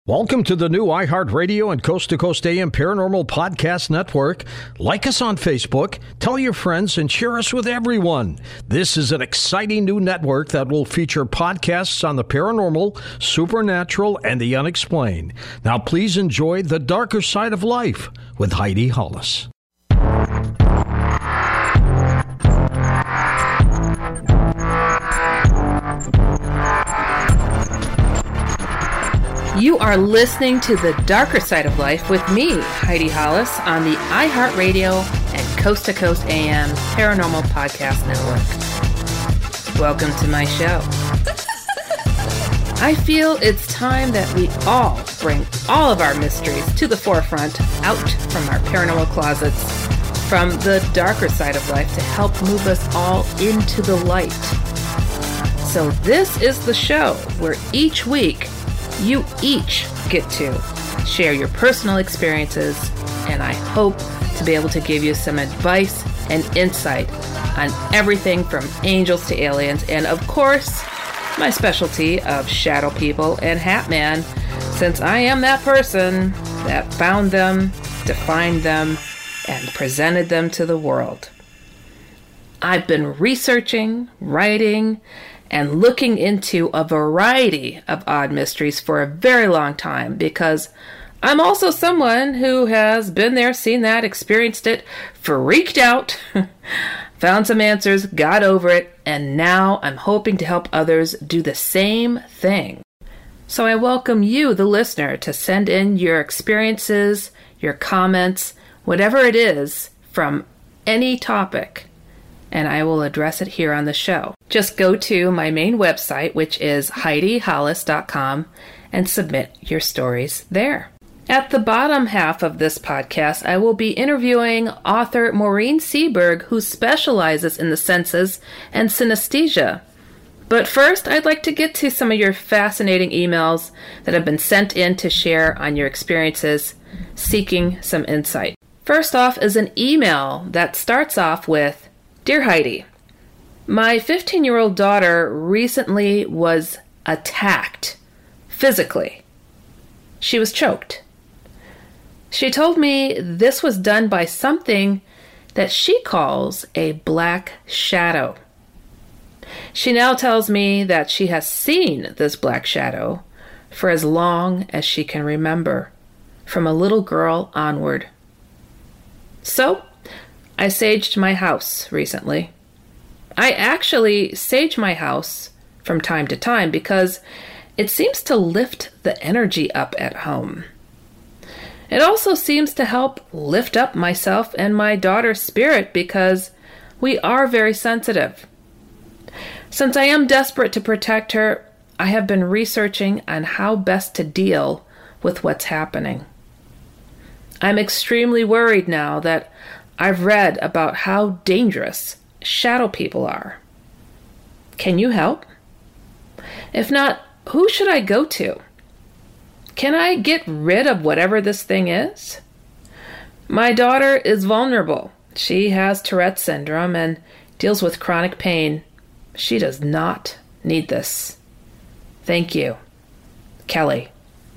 Welcome to the new iHeartRadio and Coast to Coast AM Paranormal Podcast Network. Like us on Facebook, tell your friends, and share us with everyone. This is an exciting new network that will feature podcasts on the paranormal, supernatural, and the unexplained. Now please enjoy The Darker Side of Life with Heidi Hollis. You are listening to The Darker Side of Life with me, Heidi Hollis, on the iHeartRadio and Coast to Coast AM Paranormal Podcast Network. Welcome to my show. I feel it's time that we all bring all of our mysteries to the forefront, out from our paranormal closets, from the darker side of life to help move us all into the light. So this is the show where each week you each get to share your personal experiences, and I hope to be able to give you some advice and insight on everything from angels to aliens, and of course, my specialty of shadow people and Hat Man, since I am that person that found them, defined them, and presented them to the world. I've been researching, writing, and looking into a variety of odd mysteries for a very long time, because I'm also someone who has been there, seen that, experienced it, freaked out, found some answers, got over it, and now I'm hoping to help others do the same thing. So I welcome you, the listener, to send in your experiences, your comments, whatever it is from any topic, and I will address it here on the show. Just go to my main website, which is HeidiHollis.com, and submit your stories there. At the bottom half of this podcast, I will be interviewing author Maureen Seberg, who specializes in the senses and synesthesia. But first, I'd like to get to some of your fascinating emails that have been sent in to share on your experiences, seeking some insight. First off is an email that starts off with, "Dear Heidi, my 15-year-old daughter recently was attacked physically. She was choked. She told me this was done by something that she calls a black shadow. She now tells me that she has seen this black shadow for as long as she can remember, from a little girl onward. So, I saged my house recently. I actually sage my house from time to time because it seems to lift the energy up at home. It also seems to help lift up myself and my daughter's spirit because we are very sensitive. Since I am desperate to protect her, I have been researching on how best to deal with what's happening. I'm extremely worried now that I've read about how dangerous shadow people are. Can you help? If not, who should I go to? Can I get rid of whatever this thing is? My daughter is vulnerable. She has Tourette's syndrome and deals with chronic pain. She does not need this. Thank you. Kelly."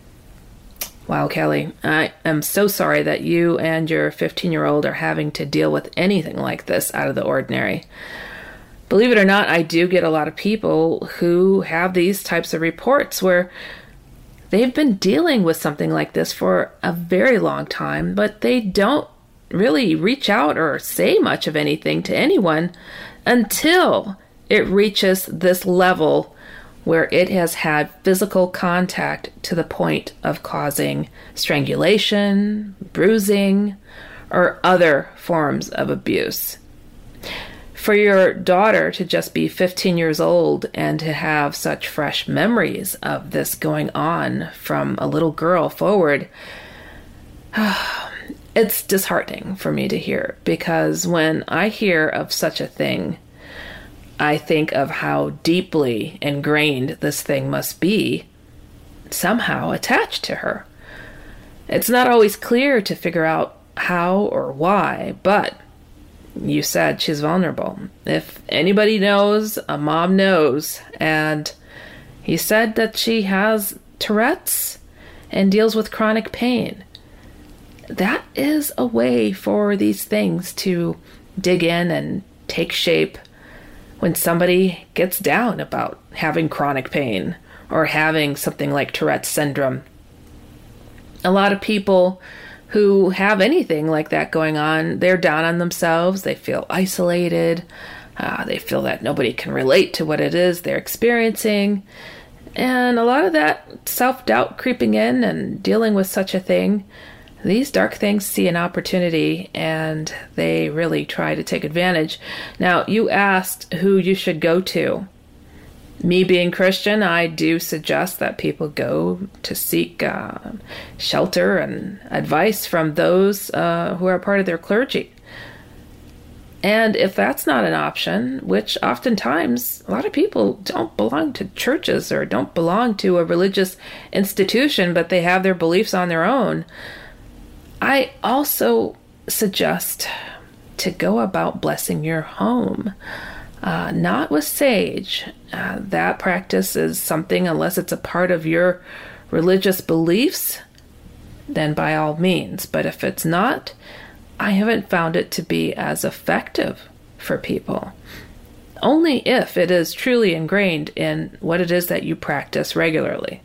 Wow, Kelly, I am so sorry that you and your 15-year-old are having to deal with anything like this out of the ordinary. Believe it or not, I do get a lot of people who have these types of reports where they've been dealing with something like this for a very long time, but they don't really reach out or say much of anything to anyone until it reaches this level where it has had physical contact to the point of causing strangulation, bruising, or other forms of abuse. For your daughter to just be 15 years old and to have such fresh memories of this going on from a little girl forward, it's disheartening for me to hear, because when I hear of such a thing, I think of how deeply ingrained this thing must be, somehow attached to her. It's not always clear to figure out how or why, but you said she's vulnerable. If anybody knows, a mom knows. And he said that she has Tourette's and deals with chronic pain. That is a way for these things to dig in and take shape when somebody gets down about having chronic pain or having something like Tourette's syndrome. A lot of people who have anything like that going on, they're down on themselves. They feel isolated. They feel that nobody can relate to what it is they're experiencing. And a lot of that self-doubt creeping in and dealing with such a thing, these dark things see an opportunity and they really try to take advantage. Now, you asked who you should go to. Me being Christian, I do suggest that people go to seek shelter and advice from those who are part of their clergy. And if that's not an option, which oftentimes a lot of people don't belong to churches or don't belong to a religious institution, but they have their beliefs on their own, I also suggest to go about blessing your home. Not with sage. That practice is something, unless it's a part of your religious beliefs, then by all means. But if it's not, I haven't found it to be as effective for people. Only if it is truly ingrained in what it is that you practice regularly.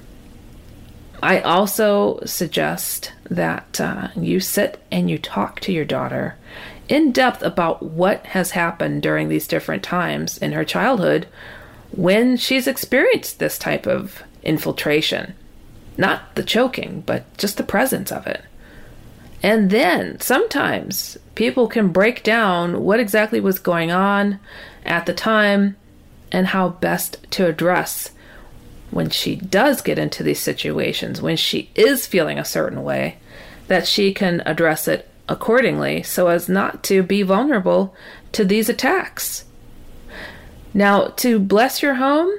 I also suggest that you sit and you talk to your daughter in depth about what has happened during these different times in her childhood when she's experienced this type of infiltration. Not the choking, but just the presence of it. And then sometimes people can break down what exactly was going on at the time and how best to address when she does get into these situations, when she is feeling a certain way, that she can address it accordingly so as not to be vulnerable to these attacks. Now, to bless your home,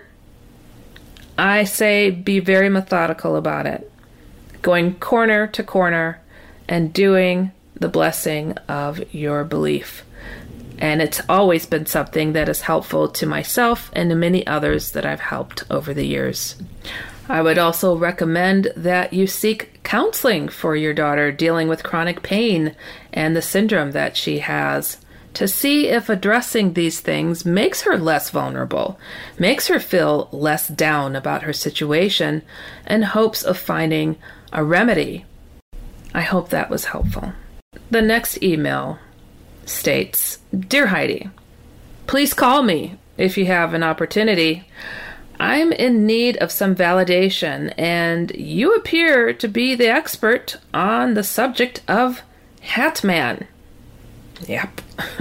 I say be very methodical about it, going corner to corner and doing the blessing of your belief. And it's always been something that is helpful to myself and to many others that I've helped over the years. I would also recommend that you seek counseling for your daughter dealing with chronic pain and the syndrome that she has, to see if addressing these things makes her less vulnerable, makes her feel less down about her situation, in hopes of finding a remedy. I hope that was helpful. The next email states, Dear Heidi, please call me if you have an opportunity. I'm in need of some validation, and you appear to be the expert on the subject of Hat Man. Yep.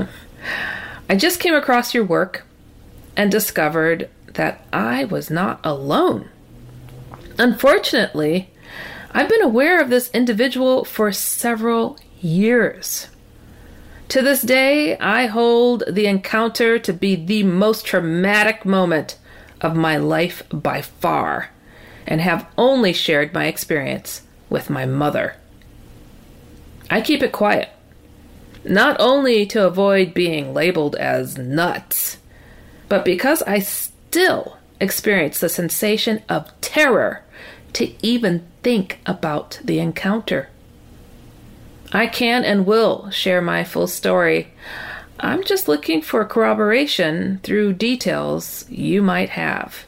I just came across your work and discovered that I was not alone. Unfortunately, I've been aware of this individual for several years. To this day, I hold the encounter to be the most traumatic moment of my life by far, and have only shared my experience with my mother. I keep it quiet, not only to avoid being labeled as nuts, but because I still experience the sensation of terror to even think about the encounter. I can and will share my full story. I'm just looking for corroboration through details you might have.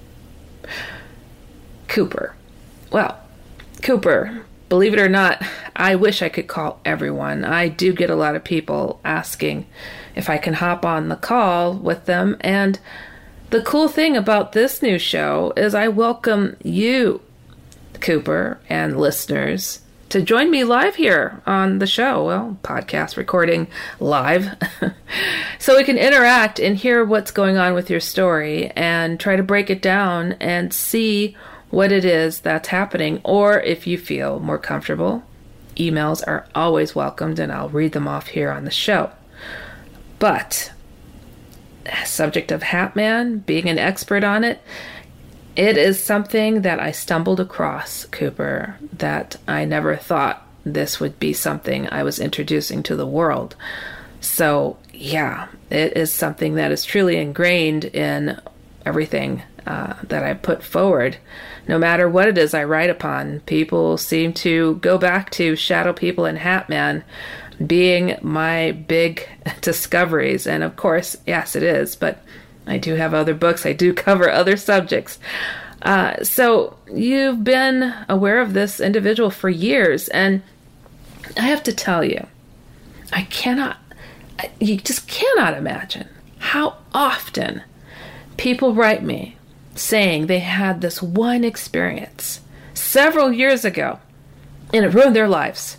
Cooper. Well, Cooper, believe it or not, I wish I could call everyone. I do get a lot of people asking if I can hop on the call with them, and the cool thing about this new show is I welcome you, Cooper, and listeners to join me live here on the show, well, podcast recording live, so we can interact and hear what's going on with your story and try to break it down and see what it is that's happening. Or if you feel more comfortable, emails are always welcomed and I'll read them off here on the show. But subject of Hat Man, being an expert on it, it is something that I stumbled across, Cooper, that I never thought this would be something I was introducing to the world. So, yeah, it is something that is truly ingrained in everything that I put forward. No matter what it is I write upon, people seem to go back to Shadow People and Hat Man being my big discoveries. And of course, yes, it is, but I do have other books. I do cover other subjects. So you've been aware of this individual for years, and I have to tell you, you just cannot imagine how often people write me saying they had this one experience several years ago and it ruined their lives.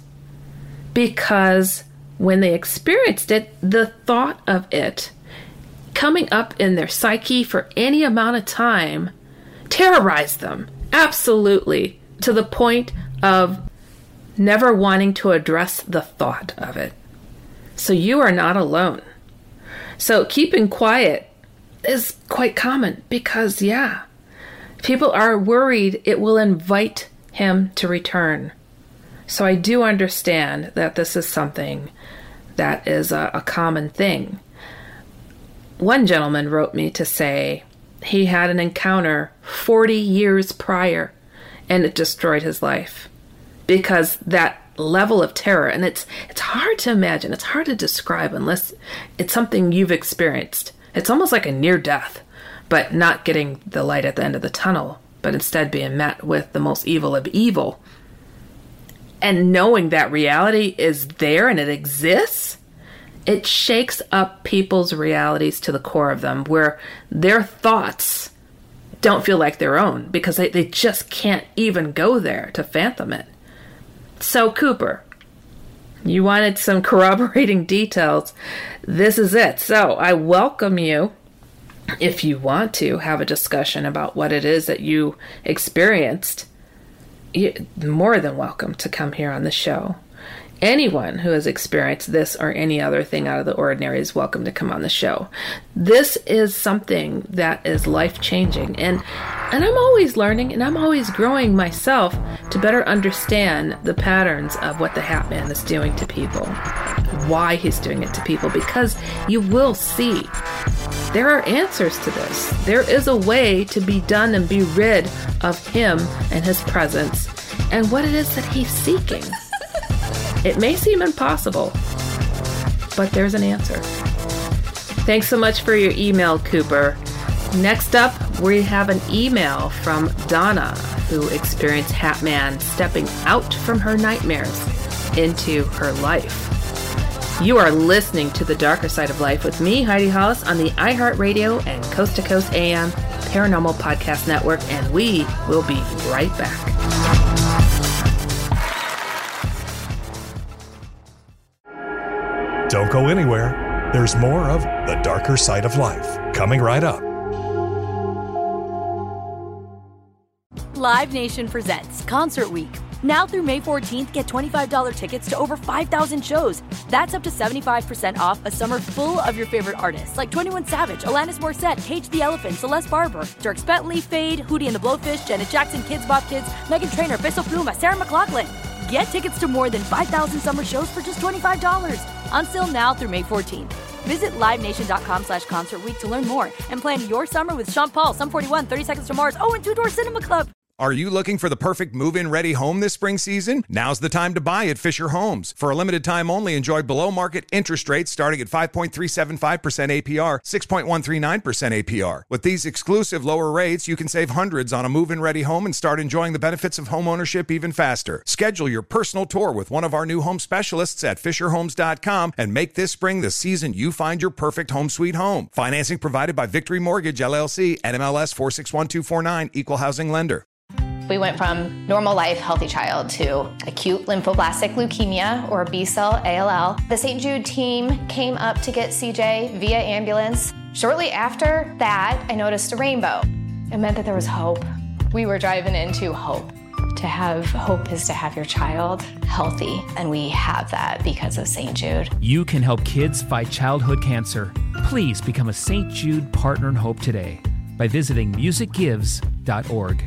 Because when they experienced it, the thought of it coming up in their psyche for any amount of time terrorized them, absolutely, to the point of never wanting to address the thought of it. So you are not alone. So keeping quiet is quite common because, people are worried it will invite him to return. So I do understand that this is something that is a common thing. One gentleman wrote me to say he had an encounter 40 years prior and it destroyed his life because that level of terror, and it's hard to imagine, it's hard to describe unless it's something you've experienced. It's almost like a near death, but not getting the light at the end of the tunnel, but instead being met with the most evil of evil. And knowing that reality is there and it exists, it shakes up people's realities to the core of them, where their thoughts don't feel like their own because they just can't even go there to fathom it. So Cooper, you wanted some corroborating details. This is it. So I welcome you, if you want to have a discussion about what it is that you experienced, you're more than welcome to come here on the show. Anyone who has experienced this or any other thing out of the ordinary is welcome to come on the show. This is something that is life-changing, and I'm always learning and I'm always growing myself to better understand the patterns of what the Hat Man is doing to people, why he's doing it to people, because you will see there are answers to this. There is a way to be done and be rid of him and his presence and what it is that he's seeking. It may seem impossible, but there's an answer. Thanks so much for your email, Cooper. Next up, we have an email from Donna, who experienced Hat Man stepping out from her nightmares into her life. You are listening to The Darker Side of Life with me, Heidi Hollis, on the iHeartRadio and Coast to Coast AM Paranormal Podcast Network, and we will be right back. Don't go anywhere. There's more of The Darker Side of Life coming right up. Live Nation presents Concert Week. Now through May 14th, get $25 tickets to over 5,000 shows. That's up to 75% off a summer full of your favorite artists like 21 Savage, Alanis Morissette, Cage the Elephant, Celeste Barber, Dierks Bentley, Fade, Hootie and the Blowfish, Janet Jackson, Kids Bop Kids, Meghan Trainor, Peso Pluma, Sarah McLachlan. Get tickets to more than 5,000 summer shows for just $25. On sale now through May 14th. Visit LiveNation.com/Concert Week to learn more and plan your summer with Sean Paul, Sum 41, 30 Seconds to Mars, and Two Door Cinema Club. Are you looking for the perfect move-in ready home this spring season? Now's the time to buy at Fisher Homes. For a limited time only, enjoy below-market interest rates starting at 5.375% APR, 6.139% APR. With these exclusive lower rates, you can save hundreds on a move-in ready home and start enjoying the benefits of home ownership even faster. Schedule your personal tour with one of our new home specialists at FisherHomes.com and make this spring the season you find your perfect home sweet home. Financing provided by Victory Mortgage, LLC, NMLS 461249, Equal Housing Lender. We went from normal life, healthy child to acute lymphoblastic leukemia, or B-cell ALL. The St. Jude team came up to get CJ via ambulance. Shortly after that, I noticed a rainbow. It meant that there was hope. We were driving into hope. To have hope is to have your child healthy, and we have that because of St. Jude. You can help kids fight childhood cancer. Please become a St. Jude Partner in Hope today by visiting musicgives.org.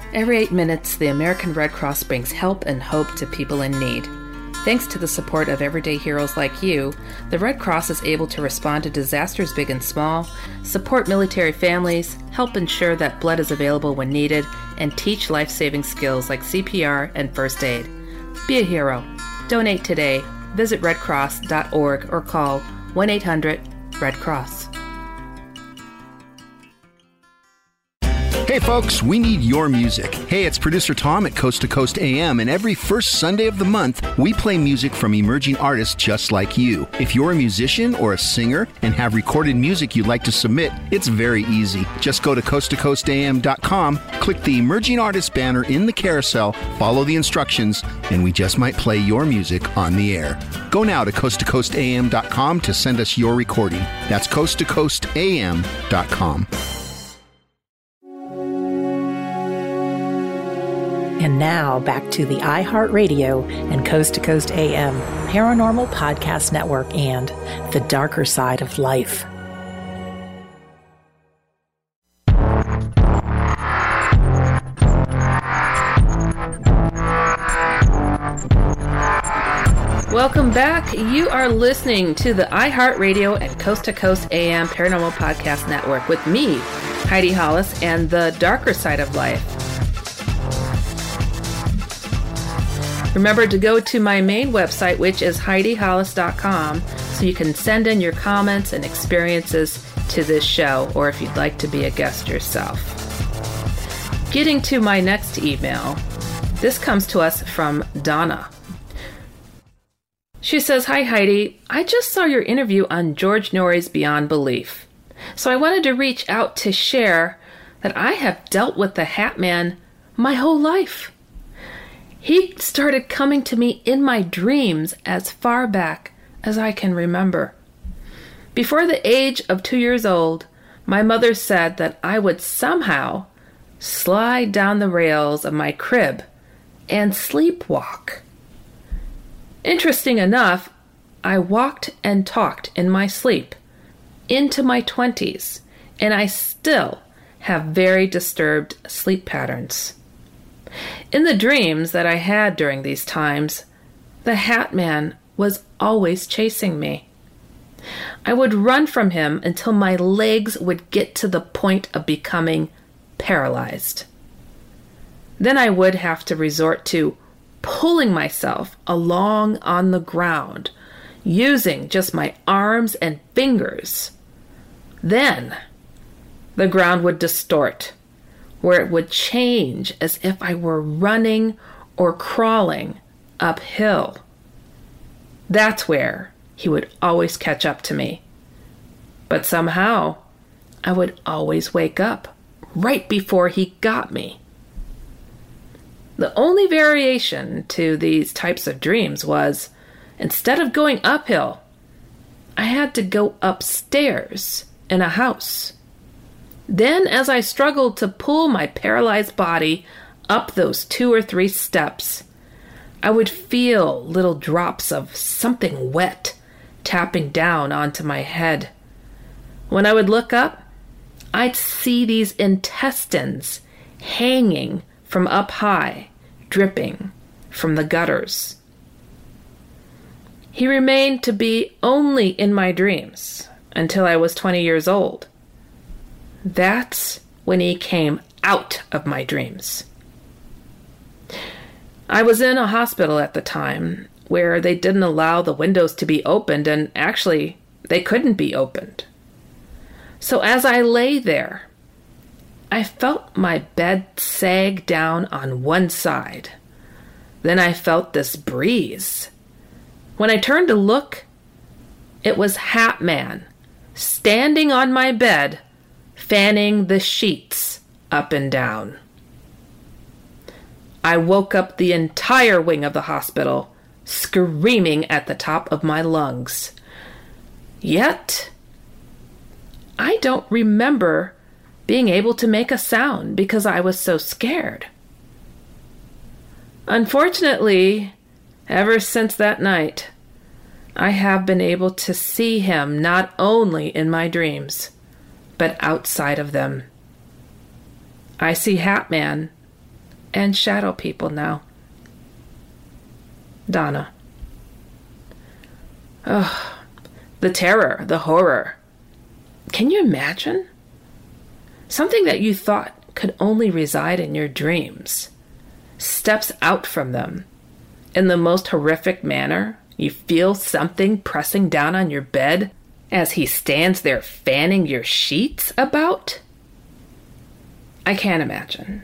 Every 8 minutes, the American Red Cross brings help and hope to people in need. Thanks to the support of everyday heroes like you, the Red Cross is able to respond to disasters big and small, support military families, help ensure that blood is available when needed, and teach life-saving skills like CPR and first aid. Be a hero. Donate today. Visit redcross.org or call 1-800-RED-CROSS. Hey folks, we need your music. Hey, it's producer Tom at Coast to Coast AM, and every first Sunday of the month, we play music from emerging artists just like you. If you're a musician or a singer and have recorded music you'd like to submit, it's very easy. Just go to coasttocoastam.com, click the Emerging Artists banner in the carousel, follow the instructions, and we just might play your music on the air. Go now to coasttocoastam.com to send us your recording. That's coasttocoastam.com. And now back to the iHeartRadio and Coast to Coast AM Paranormal Podcast Network and The Darker Side of Life. Welcome back. You are listening to the iHeartRadio and Coast to Coast AM Paranormal Podcast Network with me, Heidi Hollis, and The Darker Side of Life. Remember to go to my main website, which is HeidiHollis.com, so you can send in your comments and experiences to this show, or if you'd like to be a guest yourself. Getting to my next email, this comes to us from Donna. She says, "Hi Heidi, I just saw your interview on George Norrie's Beyond Belief. So I wanted to reach out to share that I have dealt with the Hat Man my whole life. He started coming to me in my dreams as far back as I can remember. Before the age of 2 years old, my mother said that I would somehow slide down the rails of my crib and sleepwalk. Interesting enough, I walked and talked in my sleep into my 20s, and I still have very disturbed sleep patterns. In the dreams that I had during these times, the Hat Man was always chasing me. I would run from him until my legs would get to the point of becoming paralyzed. Then I would have to resort to pulling myself along on the ground, using just my arms and fingers. Then the ground would distort, where it would change as if I were running or crawling uphill. That's where he would always catch up to me. But somehow, I would always wake up right before he got me. The only variation to these types of dreams was, instead of going uphill, I had to go upstairs in a house. Then, as I struggled to pull my paralyzed body up those 2 or 3 steps, I would feel little drops of something wet tapping down onto my head. When I would look up, I'd see these intestines hanging from up high, dripping from the gutters. He remained to be only in my dreams until I was 20 years old. That's when he came out of my dreams. I was in a hospital at the time where they didn't allow the windows to be opened, and actually, they couldn't be opened. So as I lay there, I felt my bed sag down on one side. Then I felt this breeze. When I turned to look, it was Hat Man, standing on my bed, fanning the sheets up and down. I woke up the entire wing of the hospital, screaming at the top of my lungs. Yet, I don't remember being able to make a sound because I was so scared. Unfortunately, ever since that night, I have been able to see him not only in my dreams, but outside of them. I see Hat Man and shadow people now. Donna. Oh, the terror, the horror. Can you imagine? Something that you thought could only reside in your dreams steps out from them in the most horrific manner. You feel something pressing down on your bed as he stands there fanning your sheets about? I can't imagine.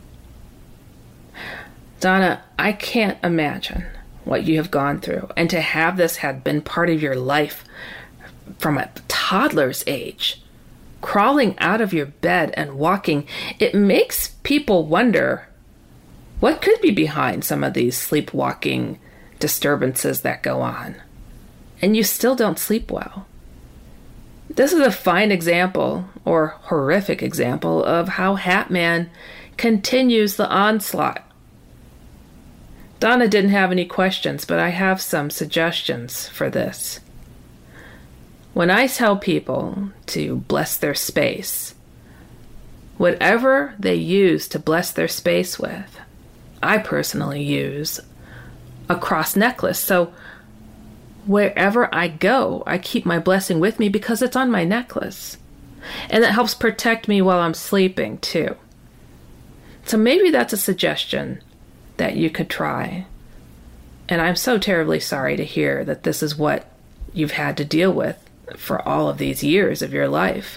Donna, I can't imagine what you have gone through, and to have this had been part of your life from a toddler's age. Crawling out of your bed and walking, it makes people wonder what could be behind some of these sleepwalking disturbances that go on. And you still don't sleep well. This is a fine example, or horrific example, of how Hat Man continues the onslaught. Donna didn't have any questions, but I have some suggestions for this. When I tell people to bless their space, whatever they use to bless their space with, I personally use a cross necklace. So wherever I go, I keep my blessing with me because it's on my necklace. And it helps protect me while I'm sleeping too. So maybe that's a suggestion that you could try. And I'm so terribly sorry to hear that this is what you've had to deal with for all of these years of your life.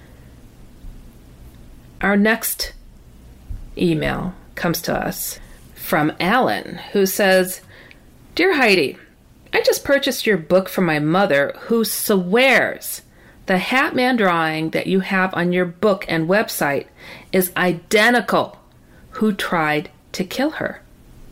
Our next email comes to us from Alan, who says, Dear Heidi, I just purchased your book for my mother, who swears the Hat Man drawing that you have on your book and website is identical who tried to kill her.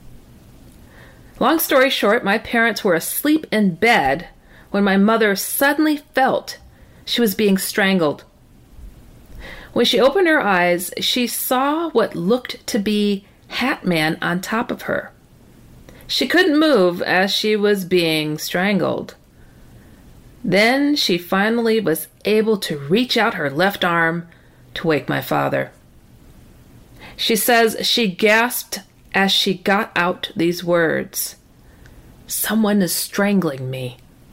Long story short, my parents were asleep in bed when my mother suddenly felt she was being strangled. When she opened her eyes, she saw what looked to be Hat Man on top of her. She couldn't move as she was being strangled. Then she finally was able to reach out her left arm to wake my father. She says she gasped as she got out these words, "Someone is strangling me."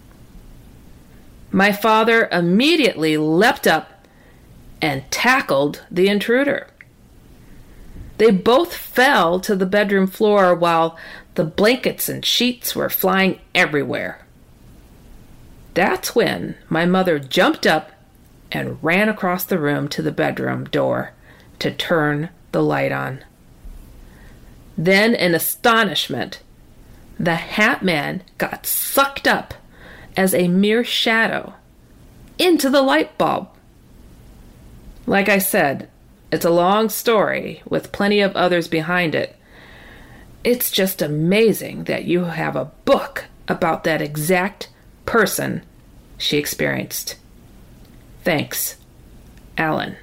My father immediately leapt up and tackled the intruder. They both fell to the bedroom floor while the blankets and sheets were flying everywhere. That's when my mother jumped up and ran across the room to the bedroom door to turn the light on. Then, in astonishment, the Hat Man got sucked up as a mere shadow into the light bulb. Like I said, it's a long story with plenty of others behind it. It's just amazing that you have a book about that exact person she experienced. Thanks, Alan.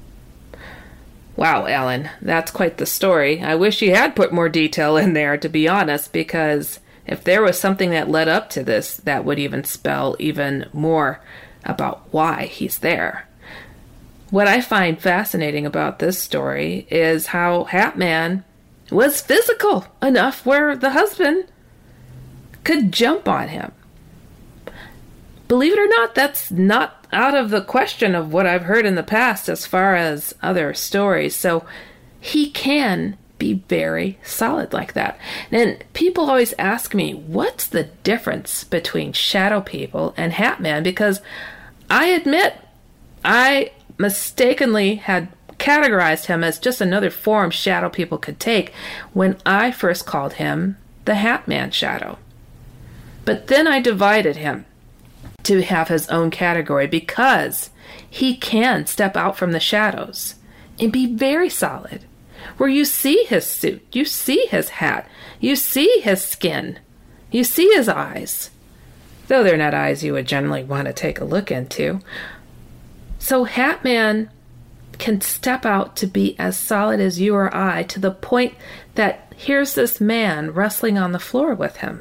Wow, Alan, that's quite the story. I wish you had put more detail in there, to be honest, because if there was something that led up to this, that would even spell even more about why he's there. What I find fascinating about this story is how Hat Man was physical enough where the husband could jump on him. Believe it or not, that's not out of the question of what I've heard in the past as far as other stories. So he can be very solid like that. And people always ask me, what's the difference between shadow people and Hat Man? Because I admit I mistakenly had categorized him as just another form shadow people could take when I first called him the Hat Man shadow. But then I divided him to have his own category because he can step out from the shadows and be very solid, where you see his suit, you see his hat, you see his skin, you see his eyes, though they're not eyes you would generally want to take a look into. So Hat Man can step out to be as solid as you or I, to the point that here's this man wrestling on the floor with him.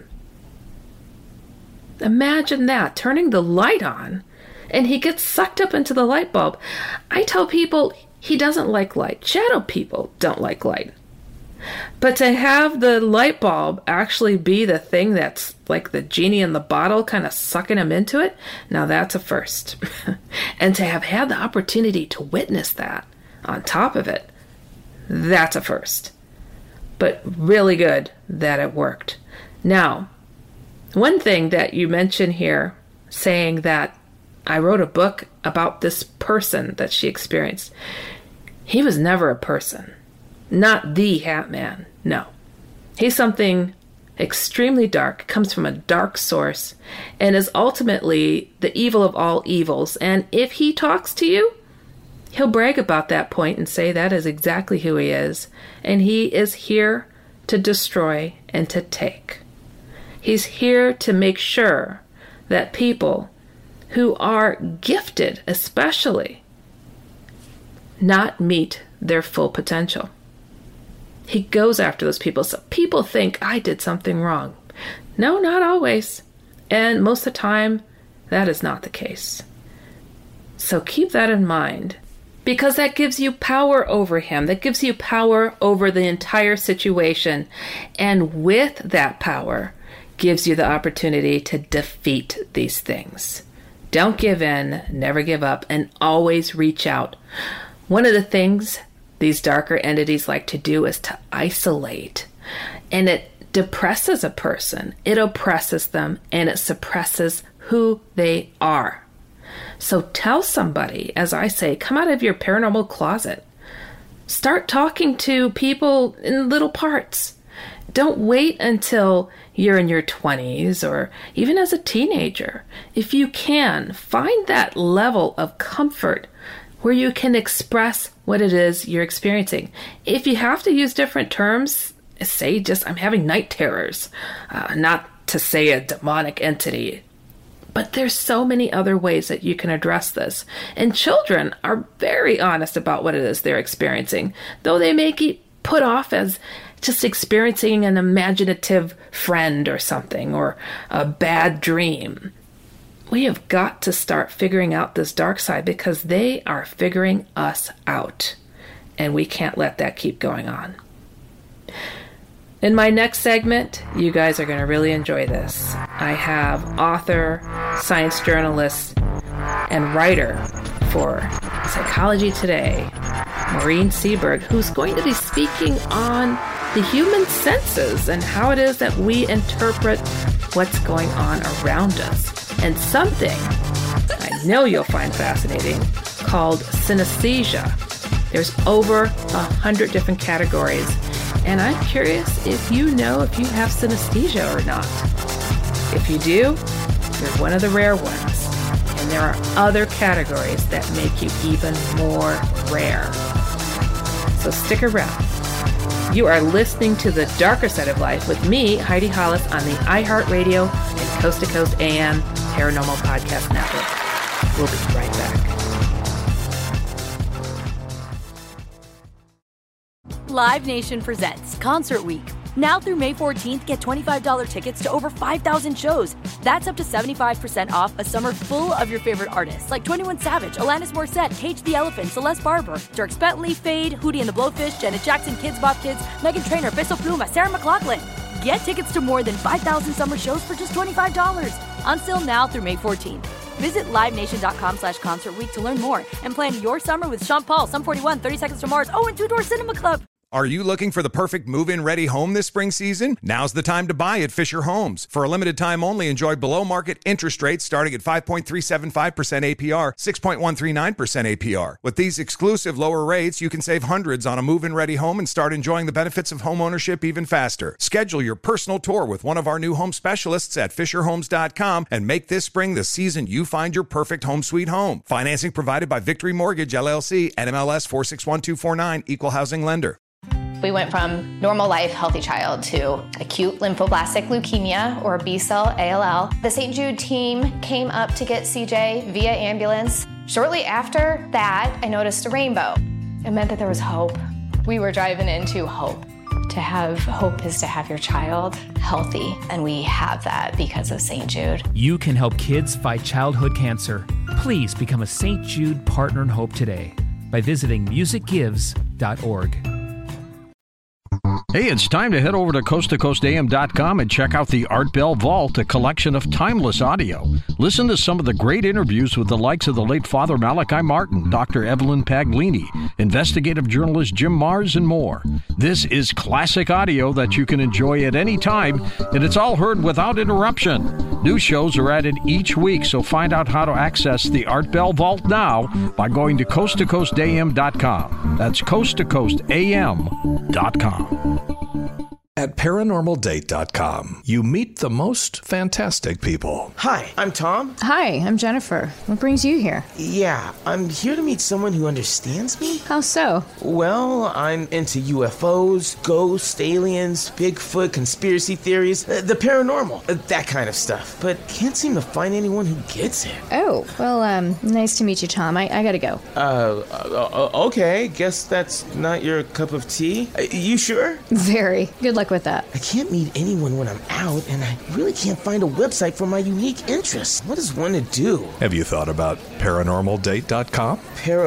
Imagine that, turning the light on, and he gets sucked up into the light bulb. I tell people he doesn't like light. Shadow people don't like light. But to have the light bulb actually be the thing that's like the genie in the bottle, kind of sucking him into it, now that's a first. And to have had the opportunity to witness that on top of it, that's a first. But really good that it worked. Now, one thing that you mentioned here, saying that I wrote a book about this person that she experienced. He was never a person. Not the Hat Man. No. He's something extremely dark, comes from a dark source, and is ultimately the evil of all evils. And if he talks to you, he'll brag about that point and say that is exactly who he is. And he is here to destroy and to take. He's here to make sure that people who are gifted, especially, not meet their full potential. He goes after those people. So people think I did something wrong. No, not always. And most of the time, that is not the case. So keep that in mind, because that gives you power over him. That gives you power over the entire situation. And with that power, gives you the opportunity to defeat these things. Don't give in, never give up, and always reach out. One of the things these darker entities like to do is to isolate. And it depresses a person. It oppresses them, and it suppresses who they are. So tell somebody, as I say, come out of your paranormal closet. Start talking to people in little parts. Don't wait until you're in your 20s or even as a teenager. If you can, find that level of comfort where you can express what it is you're experiencing. If you have to use different terms, say just, I'm having night terrors, not to say a demonic entity. But there's so many other ways that you can address this. And children are very honest about what it is they're experiencing, though they may get put off as just experiencing an imaginative friend or something, or a bad dream. We have got to start figuring out this dark side, because they are figuring us out. And we can't let that keep going on. In my next segment, you guys are going to really enjoy this. I have author, science journalist, and writer for Psychology Today, Maureen Seberg, who's going to be speaking on the human senses and how it is that we interpret what's going on around us. And something I know you'll find fascinating called synesthesia. There's over 100 different categories. And I'm curious if you know if you have synesthesia or not. If you do, you're one of the rare ones. And there are other categories that make you even more rare. So stick around. You are listening to The Darker Side of Life with me, Heidi Hollis, on the iHeartRadio and Coast to Coast AM Paranormal Podcast Network. We'll be right back. Live Nation presents Concert Week. Now through May 14th, get $25 tickets to over 5,000 shows. That's up to 75% off a summer full of your favorite artists like 21 Savage, Alanis Morissette, Cage the Elephant, Celeste Barber, Dierks Bentley, Fade, Hootie and the Blowfish, Janet Jackson, Kids Bop Kids, Meghan Trainor, Bissell Pluma, Sarah McLachlan. Get tickets to more than 5,000 summer shows for just $25. On sale now through May 14th. Visit LiveNation.com/Concert Week to learn more and plan your summer with Sean Paul, Sum 41, 30 Seconds to Mars, and Two Door Cinema Club. Are you looking for the perfect move-in ready home this spring season? Now's the time to buy at Fisher Homes. For a limited time only, enjoy below-market interest rates starting at 5.375% APR, 6.139% APR. With these exclusive lower rates, you can save hundreds on a move-in ready home and start enjoying the benefits of homeownership even faster. Schedule your personal tour with one of our new home specialists at FisherHomes.com and make this spring the season you find your perfect home sweet home. Financing provided by Victory Mortgage, LLC, NMLS 461249, Equal Housing Lender. We went from normal life, healthy child to acute lymphoblastic leukemia, or B-cell ALL. The St. Jude team came up to get CJ via ambulance. Shortly after that, I noticed a rainbow. It meant that there was hope. We were driving into hope. To have hope is to have your child healthy, and we have that because of St. Jude. You can help kids fight childhood cancer. Please become a St. Jude Partner in Hope today by visiting musicgives.org. Hey, it's time to head over to coasttocoastam.com and check out the Art Bell Vault, a collection of timeless audio. Listen to some of the great interviews with the likes of the late Father Malachi Martin, Dr. Evelyn Paglini, investigative journalist Jim Mars, and more. This is classic audio that you can enjoy at any time, and it's all heard without interruption. New shows are added each week, so find out how to access the Art Bell Vault now by going to coasttocoastam.com. That's coasttocoastam.com. At ParanormalDate.com, you meet the most fantastic people. Hi, I'm Tom. Hi, I'm Jennifer. What brings you here? Yeah, I'm here to meet someone who understands me. How so? Well, I'm into UFOs, ghosts, aliens, Bigfoot, conspiracy theories, the paranormal, that kind of stuff. But can't seem to find anyone who gets it. Oh, well, nice to meet you, Tom. I gotta go. Okay, guess that's not your cup of tea. You sure? Very. Good luck with that. I can't meet anyone when I'm out, and I really can't find a website for my unique interests. What is one to do? Have you thought about ParanormalDate.com?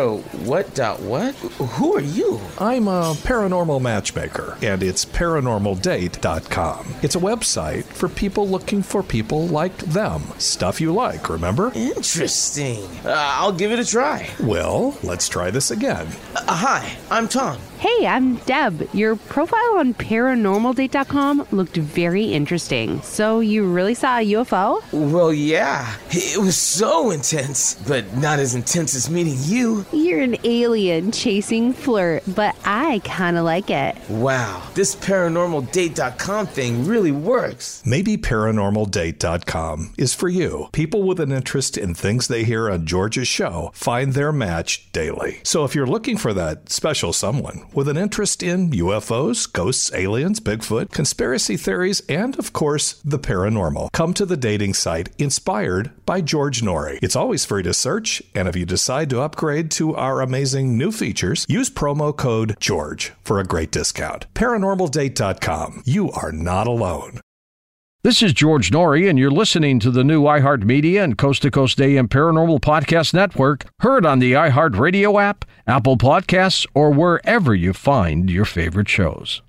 What? Who are you? I'm a paranormal matchmaker, and it's ParanormalDate.com. It's a website for people looking for people like them. Stuff you like, remember? Interesting. I'll give it a try. Well, let's try this again. Hi, I'm Tom. Hey, I'm Deb. Your profile on ParanormalDate.com looked very interesting. So you really saw a UFO? Well, yeah. It was so intense, but not as intense as meeting you. You're an alien chasing flirt, but I kind of like it. Wow, this ParanormalDate.com thing really works. Maybe ParanormalDate.com is for you. People with an interest in things they hear on George's show find their match daily. So if you're looking for that special someone with an interest in UFOs, ghosts, aliens, Bigfoot, conspiracy theories, and, of course, the paranormal, come to the dating site inspired by George Norrie. It's always free to search, and if you decide to upgrade to our amazing new features, use promo code GEORGE for a great discount. ParanormalDate.com. You are not alone. This is George Norrie, and you're listening to the new iHeartMedia and Coast to Coast AM Paranormal Podcast Network, heard on the iHeartRadio app, Apple Podcasts, or wherever you find your favorite shows.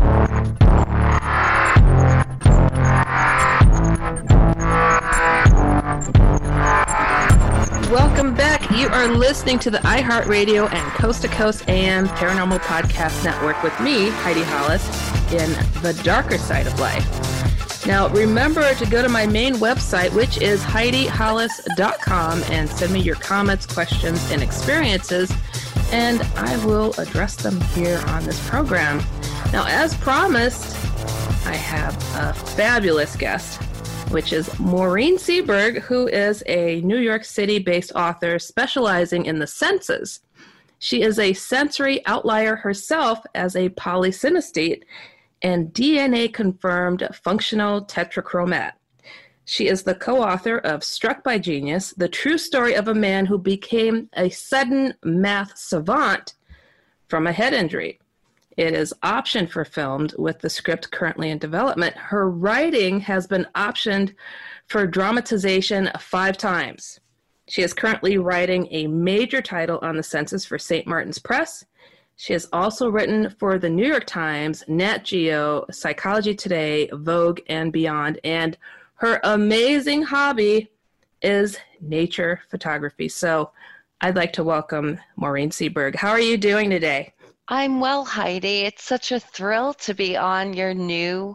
Welcome back. You are listening to the iHeartRadio and Coast to Coast AM Paranormal Podcast Network with me, Heidi Hollis, in The Darker Side of Life. Now, remember to go to my main website, which is HeidiHollis.com, and send me your comments, questions, and experiences, and I will address them here on this program. Now, as promised, I have a fabulous guest, which is Maureen Seberg, who is a New York City-based author specializing in the senses. She is a sensory outlier herself as a polysynesthete and DNA-confirmed functional tetrachromat. She is the co-author of Struck by Genius, the true story of a man who became a sudden math savant from a head injury. It is optioned for filmed with the script currently in development. Her writing has been optioned for dramatization 5 times. She is currently writing a major title on the senses for St. Martin's Press. She has also written for the New York Times, Nat Geo, Psychology Today, Vogue, and beyond. And her amazing hobby is nature photography. So I'd like to welcome Maureen Seberg. How are you doing today? I'm well, Heidi. It's such a thrill to be on your new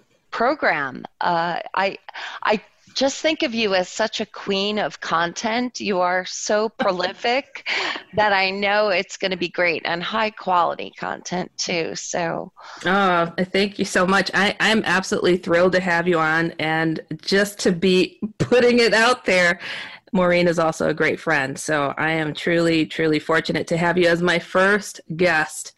program. I just think of you as such a queen of content. You are so prolific that I know it's going to be great, and high quality content too. So, thank you so much. I'm absolutely thrilled to have you on, and just to be putting it out there, Maureen is also a great friend. So I am truly, truly fortunate to have you as my first guest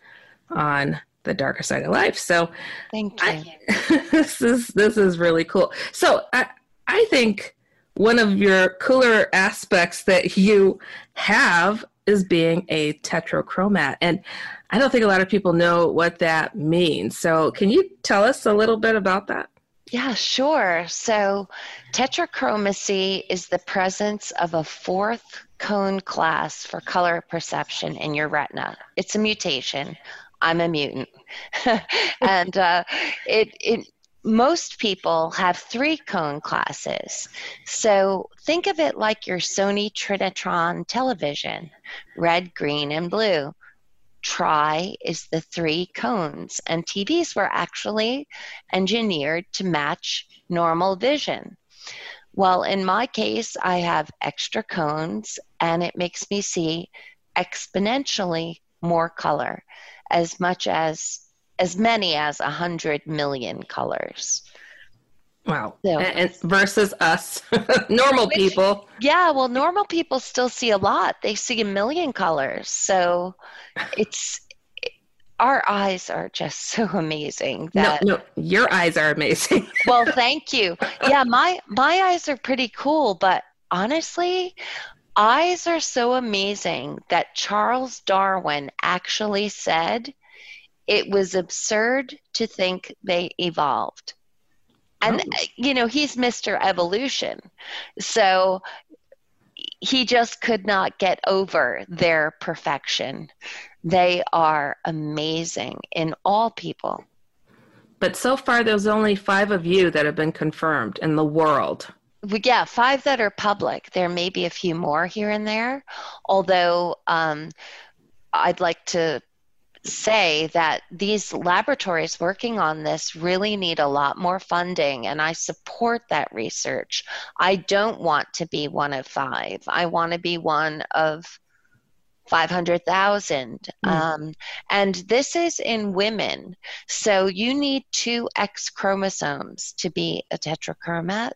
on The Darker Side of Life. So thank you. This is really cool. So I think one of your cooler aspects that you have is being a tetrachromat. And I don't think a lot of people know what that means. So can you tell us a little bit about that? Yeah, sure. So tetrachromacy is the presence of a 4th cone class for color perception in your retina. It's a mutation I'm a mutant. And most people have 3 cone classes. So think of it like your Sony Trinitron television, red, green, and blue. Tri is the 3 cones, and TVs were actually engineered to match normal vision. Well, in my case, I have extra cones, and it makes me see exponentially more color, as many as 100 million colors. Wow. So, and versus us, normal people. Yeah, well, normal people still see a lot. They see 1 million colors. So our eyes are just so amazing. No, your eyes are amazing. Well, thank you. Yeah, my eyes are pretty cool, but honestly, eyes are so amazing that Charles Darwin actually said it was absurd to think they evolved. And, he's Mr. Evolution. So he just could not get over their perfection. They are amazing in all people. But so far, there's only 5 of you that have been confirmed in the world. Yeah, 5 that are public. There may be a few more here and there. Although I'd like to say that these laboratories working on this really need a lot more funding, and I support that research. I don't want to be one of 5. I want to be one of 500,000. And this is in women. So you need 2 X chromosomes to be a tetrachromat.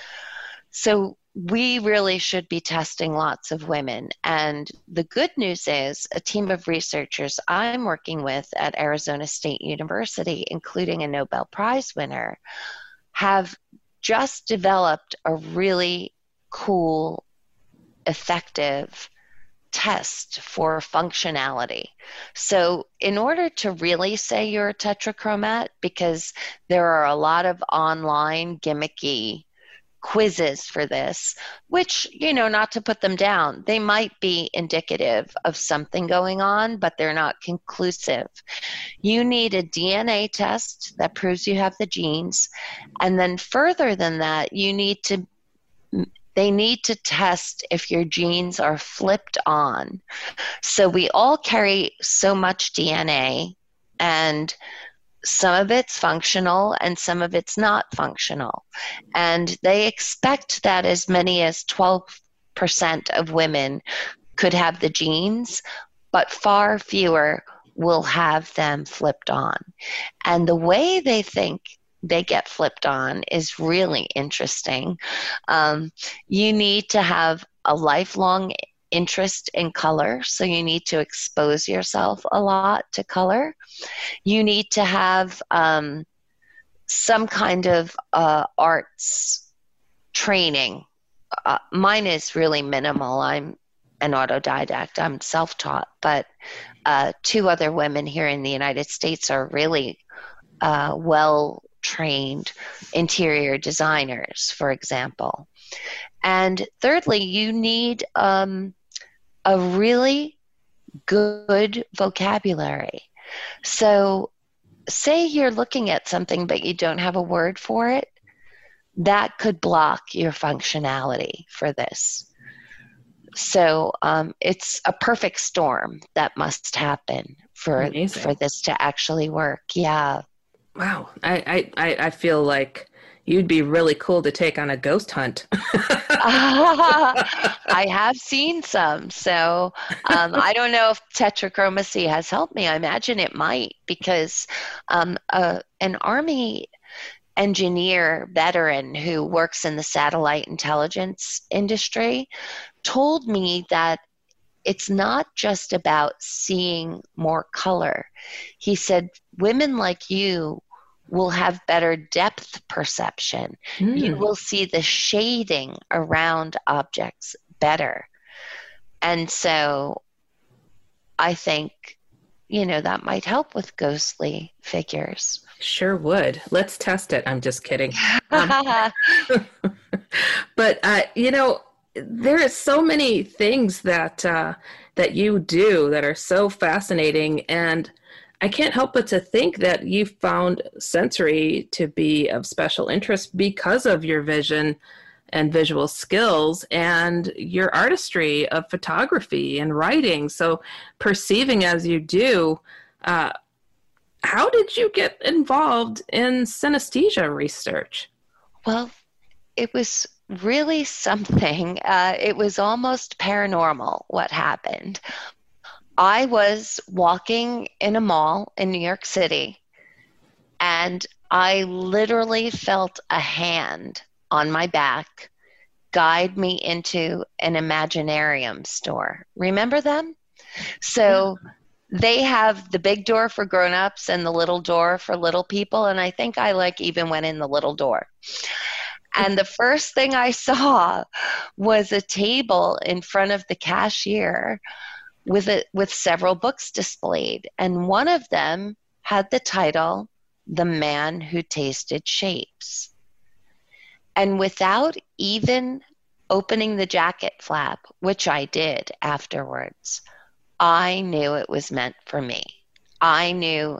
So we really should be testing lots of women. And the good news is a team of researchers I'm working with at Arizona State University, including a Nobel Prize winner, have just developed a really cool, effective test for functionality. So in order to really say you're a tetrachromat, because there are a lot of online gimmicky quizzes for this, which, not to put them down, they might be indicative of something going on, but they're not conclusive. You need a DNA test that proves you have the genes. And then further than that, they need to test if your genes are flipped on. So we all carry so much DNA, and some of it's functional and some of it's not functional. And they expect that as many as 12% of women could have the genes, but far fewer will have them flipped on. And the way they think they get flipped on is really interesting. You need to have a lifelong interest in color, so you need to expose yourself a lot to color. You need to have some kind of arts training. Mine is really minimal. I'm an autodidact. I'm self-taught, but 2 other women here in the United States are really well-trained interior designers, for example. And thirdly, you need a really good vocabulary. So say you're looking at something but you don't have a word for it, that could block your functionality for this. So it's a perfect storm that must happen for this to actually work. Yeah. Wow. I feel like you'd be really cool to take on a ghost hunt. I have seen some. So I don't know if tetrachromacy has helped me. I imagine it might, because an Army engineer veteran who works in the satellite intelligence industry told me that it's not just about seeing more color. He said, women like you will have better depth perception. You will see the shading around objects better. And so I think, that might help with ghostly figures. Sure would. Let's test it. I'm just kidding. But, there are so many things that you do that are so fascinating. And I can't help but to think that you found sensory to be of special interest because of your vision and visual skills and your artistry of photography and writing. So perceiving as you do, how did you get involved in synesthesia research? Well, it was really something. It was almost paranormal what happened. I was walking in a mall in New York City, and I literally felt a hand on my back guide me into an Imaginarium store. Remember them? So they have the big door for grown-ups and the little door for little people, and I think I even went in the little door. And the first thing I saw was a table in front of the cashier with several books displayed. And one of them had the title, The Man Who Tasted Shapes. And without even opening the jacket flap, which I did afterwards, I knew it was meant for me. I knew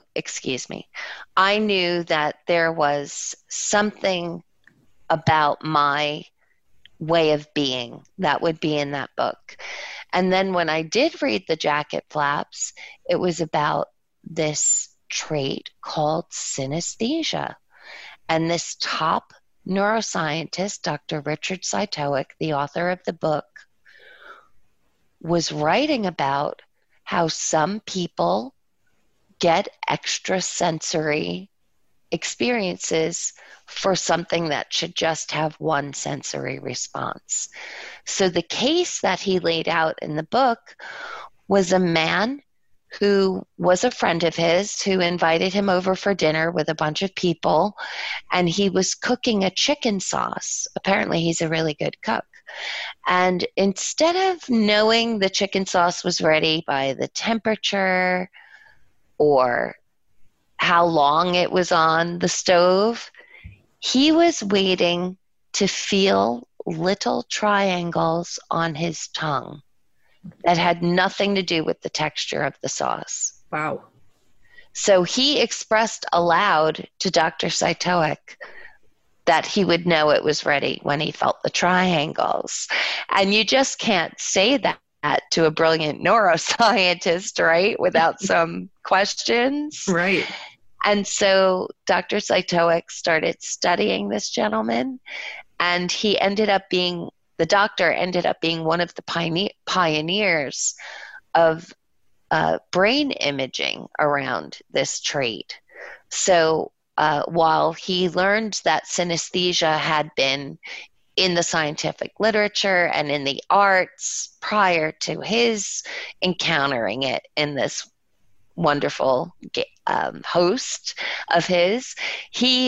that there was something about my way of being that would be in that book. And then when I did read the jacket flaps, it was about this trait called synesthesia. And this top neuroscientist, Dr. Richard Cytowic, the author of the book, was writing about how some people get extrasensory experiences for something that should just have one sensory response. So the case that he laid out in the book was a man who was a friend of his who invited him over for dinner with a bunch of people, and he was cooking a chicken sauce. Apparently he's a really good cook. And instead of knowing the chicken sauce was ready by the temperature or how long it was on the stove, he was waiting to feel little triangles on his tongue that had nothing to do with the texture of the sauce. Wow. So he expressed aloud to Dr. Cytowic that he would know it was ready when he felt the triangles. And you just can't say that to a brilliant neuroscientist, right? Without some questions. Right. And so Dr. Cytowic started studying this gentleman, and the doctor ended up being one of the pioneers of brain imaging around this trait. So while he learned that synesthesia had been in the scientific literature and in the arts prior to his encountering it in this wonderful host of his, he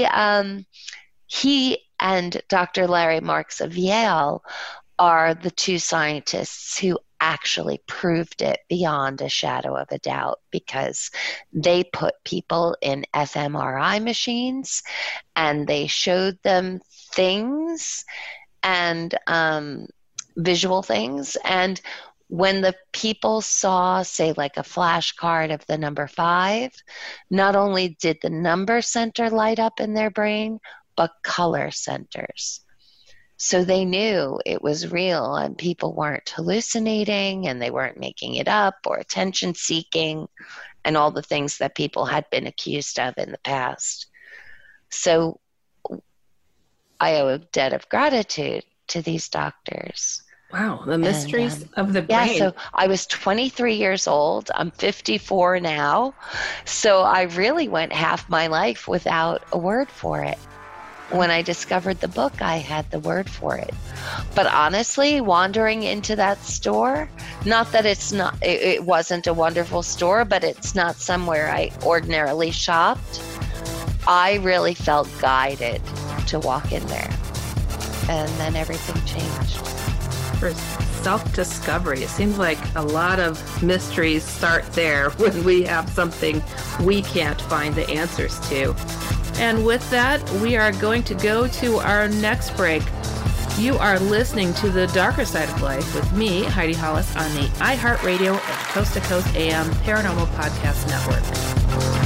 and Dr. Larry Marks of Yale are the two scientists who actually proved it beyond a shadow of a doubt, because they put people in fMRI machines and they showed them things and visual things. And when the people saw, say, like a flashcard of the number 5, not only did the number center light up in their brain, but color centers. So they knew it was real and people weren't hallucinating and they weren't making it up or attention seeking and all the things that people had been accused of in the past. So I owe a debt of gratitude to these doctors. Wow, the mysteries of the brain. Yeah, so I was 23 years old. I'm 54 now. So I really went half my life without a word for it. When I discovered the book, I had the word for it. But honestly, wandering into that store, not that it wasn't a wonderful store, but it's not somewhere I ordinarily shopped. I really felt guided to walk in there. And then everything changed. For self-discovery, it seems like a lot of mysteries start there when we have something we can't find the answers to. And with that, we are going to go to our next break. You are listening to The Darker Side of Life with me, Heidi Hollis, on the iHeartRadio and Coast to Coast AM Paranormal Podcast Network.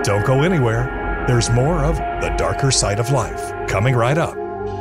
Don't go anywhere. There's more of The Darker Side of Life coming right up.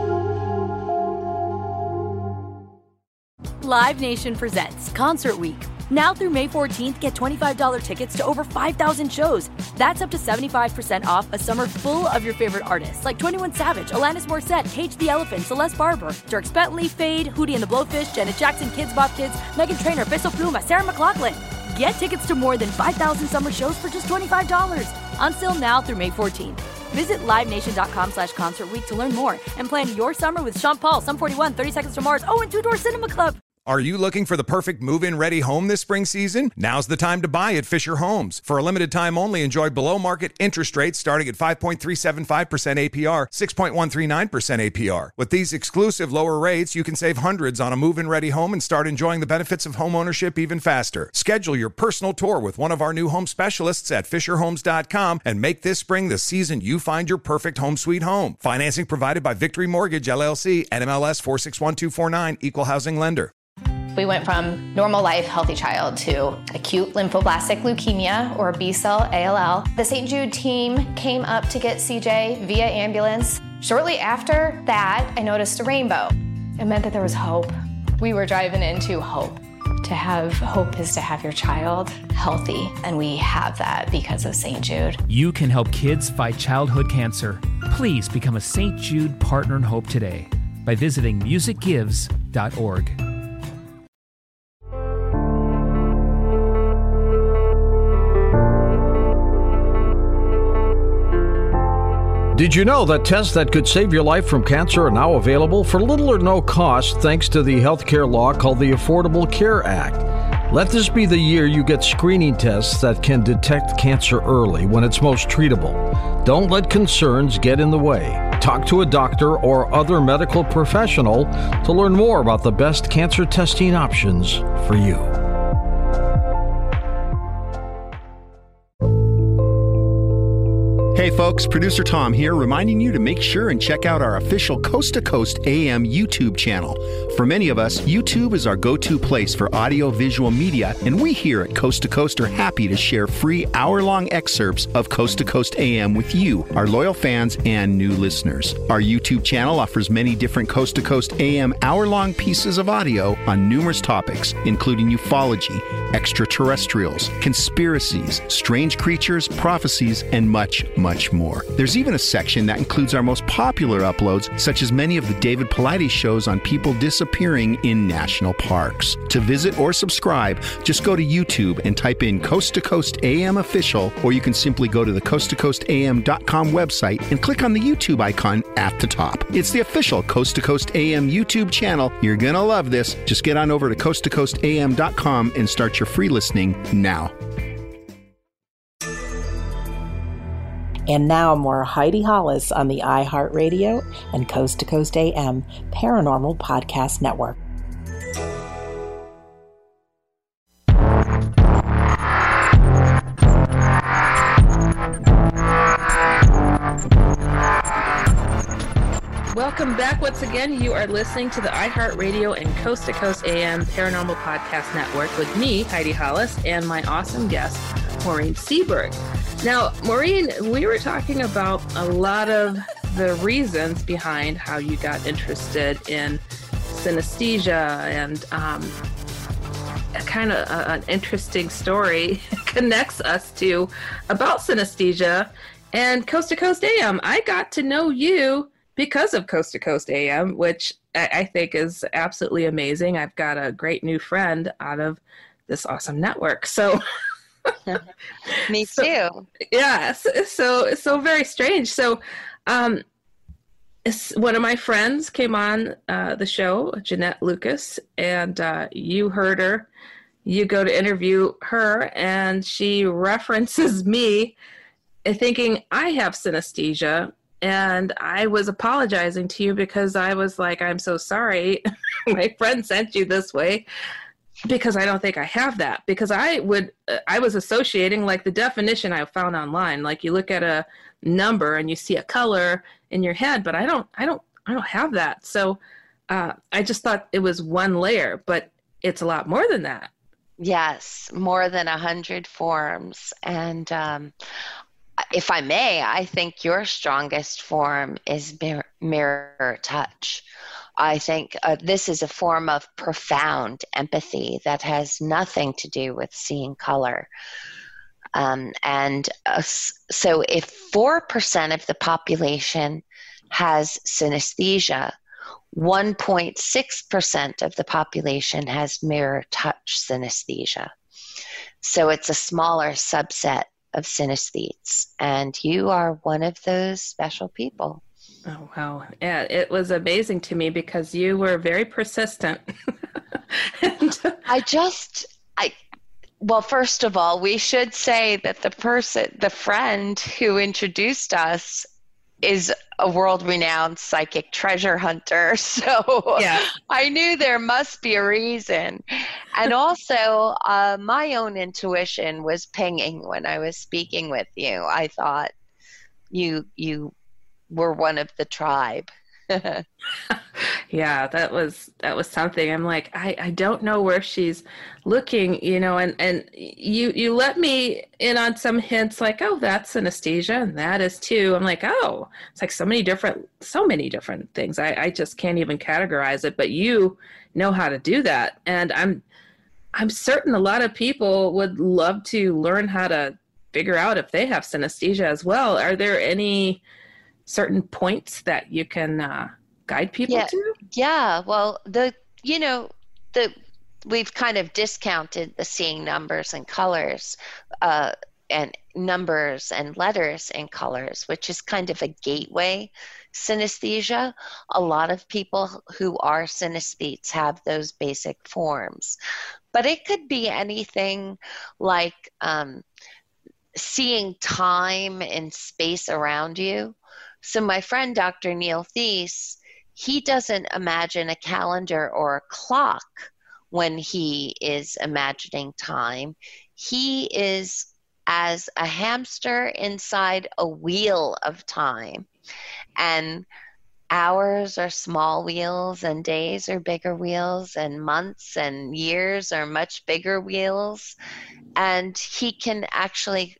Live Nation presents Concert Week. Now through May 14th, get $25 tickets to over 5,000 shows. That's up to 75% off a summer full of your favorite artists like 21 Savage, Alanis Morissette, Cage the Elephant, Celeste Barber, Dierks Bentley, Fade, Hootie and the Blowfish, Janet Jackson, Kids Bop Kids, Meghan Trainor, Bissell Pluma, Sarah McLachlan. Get tickets to more than 5,000 summer shows for just $25. On sale now through May 14th. Visit livenation.com/Concert Week to learn more and plan your summer with Sean Paul, Sum 41, 30 Seconds to Mars, and Two Door Cinema Club. Are you looking for the perfect move-in ready home this spring season? Now's the time to buy at Fisher Homes. For a limited time only, enjoy below-market interest rates starting at 5.375% APR, 6.139% APR. With these exclusive lower rates, you can save hundreds on a move-in ready home and start enjoying the benefits of home ownership even faster. Schedule your personal tour with one of our new home specialists at FisherHomes.com and make this spring the season you find your perfect home sweet home. Financing provided by Victory Mortgage, LLC, NMLS 461249, Equal Housing Lender. We went from normal life, healthy child to acute lymphoblastic leukemia or B-cell ALL. The St. Jude team came up to get CJ via ambulance. Shortly after that, I noticed a rainbow. It meant that there was hope. We were driving into hope. To have hope is to have your child healthy, and we have that because of St. Jude. You can help kids fight childhood cancer. Please become a St. Jude Partner in Hope today by visiting musicgives.org. Did you know that tests that could save your life from cancer are now available for little or no cost thanks to the healthcare law called the Affordable Care Act? Let this be the year you get screening tests that can detect cancer early when it's most treatable. Don't let concerns get in the way. Talk to a doctor or other medical professional to learn more about the best cancer testing options for you. Hey folks, Producer Tom here, reminding you to make sure and check out our official Coast to Coast AM YouTube channel. For many of us, YouTube is our go-to place for audio-visual media, and we here at Coast to Coast are happy to share free hour-long excerpts of Coast to Coast AM with you, our loyal fans and new listeners. Our YouTube channel offers many different Coast to Coast AM hour-long pieces of audio on numerous topics, including ufology, extraterrestrials, conspiracies, strange creatures, prophecies, and much more. There's even a section that includes our most popular uploads, such as many of the David Paulides shows on people disappearing in national parks. To visit or subscribe, just go to YouTube and type in Coast to Coast AM Official, or you can simply go to the coasttocoastam.com website and click on the YouTube icon at the top. It's the official Coast to Coast AM YouTube channel. You're gonna love this. Just get on over to coasttocoastam.com and start your free listening now. And now more Heidi Hollis on the iHeartRadio and Coast to Coast AM Paranormal Podcast Network. Welcome back once again. You are listening to the iHeartRadio and Coast to Coast AM Paranormal Podcast Network with me, Heidi Hollis, and my awesome guest, Maureen Seberg. Now, Maureen, we were talking about a lot of the reasons behind how you got interested in synesthesia, and kind of an interesting story connects us to about synesthesia and Coast to Coast AM. I got to know you because of Coast to Coast AM, which I think is absolutely amazing. I've got a great new friend out of this awesome network. So... Me too. Yeah. So very strange. So, one of my friends came on the show, Jeanette Lucas, and you heard her. You go to interview her, and she references me, thinking I have synesthesia. And I was apologizing to you because I was like, I'm so sorry. My friend sent you this way. Because I don't think I have that. Because I was associating, like, the definition I found online. Like, you look at a number and you see a color in your head, but I don't have that. So I just thought it was one layer, but it's a lot more than that. Yes, more than 100 forms. And if I may, I think your strongest form is mirror touch. I think this is a form of profound empathy that has nothing to do with seeing color. So if 4% of the population has synesthesia, 1.6% of the population has mirror touch synesthesia. So it's a smaller subset of synesthetes, and you are one of those special people. Oh, wow. Yeah, it was amazing to me because you were very persistent. Well, first of all, we should say that the friend who introduced us is a world-renowned psychic treasure hunter. So yeah. I knew there must be a reason. And also, my own intuition was pinging when I was speaking with you. I thought you were one of the tribe. Yeah, that was something. I'm like, I don't know where she's looking, and you let me in on some hints like, oh, that's synesthesia and that is too. I'm like, oh, it's like so many different things. I just can't even categorize it, but you know how to do that. And I'm certain a lot of people would love to learn how to figure out if they have synesthesia as well. Are there any certain points that you can guide people to? Yeah. Well, we've kind of discounted the seeing numbers and colors, and numbers and letters and colors, which is kind of a gateway synesthesia. A lot of people who are synesthetes have those basic forms, but it could be anything like seeing time and space around you. So my friend, Dr. Neil Thies, he doesn't imagine a calendar or a clock when he is imagining time. He is as a hamster inside a wheel of time. And hours are small wheels, and days are bigger wheels, and months and years are much bigger wheels. And he can actually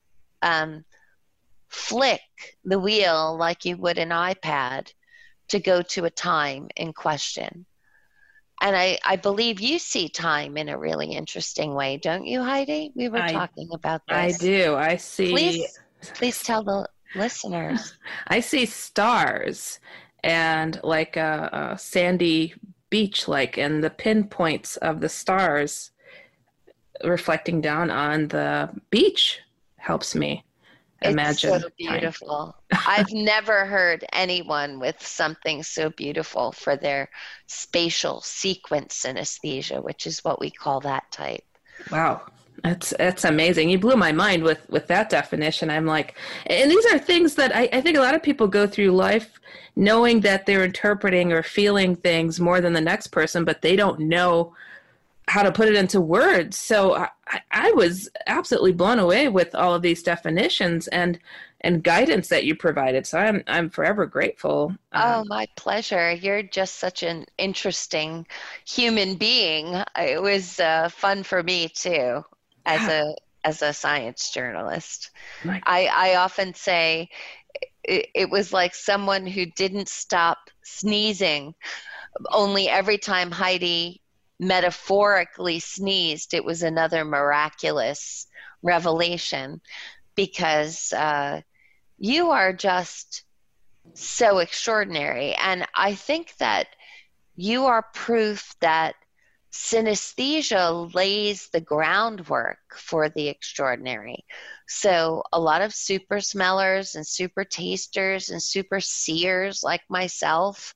flick the wheel like you would an iPad to go to a time in question. And I believe you see time in a really interesting way, don't you, Heidi? We were talking about this. I do. I see. Please tell the listeners. I see stars and like a sandy beach, and the pinpoints of the stars reflecting down on the beach helps me imagine. It's so beautiful. I've never heard anyone with something so beautiful for their spatial sequence synesthesia, which is what we call that type. Wow. That's amazing. You blew my mind with that definition. I'm like, and these are things that I think a lot of people go through life knowing that they're interpreting or feeling things more than the next person, but they don't know how to put it into words. So I was absolutely blown away with all of these definitions and guidance that you provided. So I'm forever grateful. Oh, my pleasure. You're just such an interesting human being. It was fun for me too, as a science journalist. I often say it was like someone who didn't stop sneezing, only every time Heidi metaphorically sneezed, it was another miraculous revelation, because you are just so extraordinary. And I think that you are proof that synesthesia lays the groundwork for the extraordinary. So a lot of super smellers and super tasters and super seers like myself